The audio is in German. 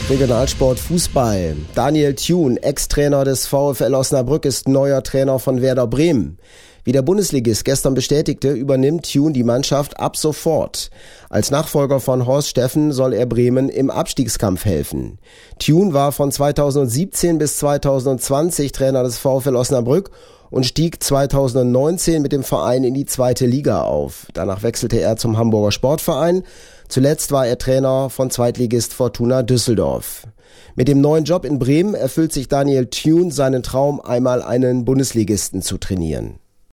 Regionalsport Fußball. Daniel Thune, Ex-Trainer des VfL Osnabrück, ist neuer Trainer von Werder Bremen. Wie der Bundesligist gestern bestätigte, übernimmt Thune die Mannschaft ab sofort. Als Nachfolger von Horst Steffen soll er Bremen im Abstiegskampf helfen. Thune war von 2017 bis 2020 Trainer des VfL Osnabrück und stieg 2019 mit dem Verein in die 2. Liga auf. Danach wechselte er zum Hamburger Sportverein. Zuletzt war er Trainer von Zweitligist Fortuna Düsseldorf. Mit dem neuen Job in Bremen erfüllt sich Daniel Thune seinen Traum, einmal einen Bundesligisten zu trainieren.